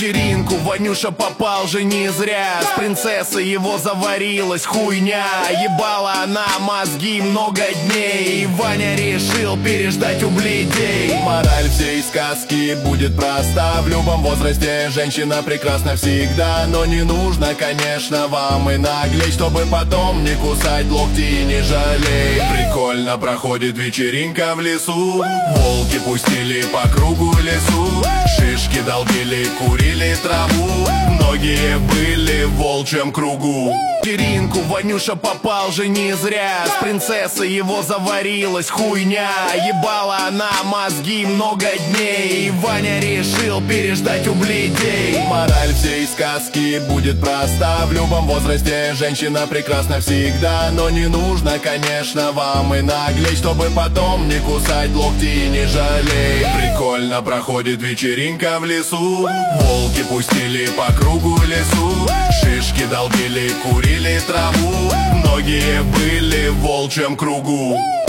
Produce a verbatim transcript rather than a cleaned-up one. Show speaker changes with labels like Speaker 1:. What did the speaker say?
Speaker 1: Вечеринку Ванюша попал же не зря. С принцессой его заварилась хуйня. Ебала она мозги много дней, и Ваня решил переждать у бледей. Мораль всей сказки будет проста: в любом возрасте женщина прекрасна всегда. Но не нужно, конечно, вам и наглеть, чтобы потом не кусать локти и не жалеть. Прикольно проходит вечеринка в лесу. Волки пустили по кругу лесу, шишки долбили, курили траву. Многие были в волчьем кругу. В вечеринку Ванюша попал же не зря. С принцессой его заварилась хуйня. Ебала она мозги много дней, и Ваня решил переждать у бледей. Мораль всей сказки будет проста: в любом возрасте женщина прекрасна всегда. Но не нужно, конечно, вам и наглеть, чтобы потом не кусать локти и не жалеть. Прикольно проходит вечеринка в лесу. Волки пустили по кругу лесу, шишки долбили, курили траву. Многие были в волчьем кругу.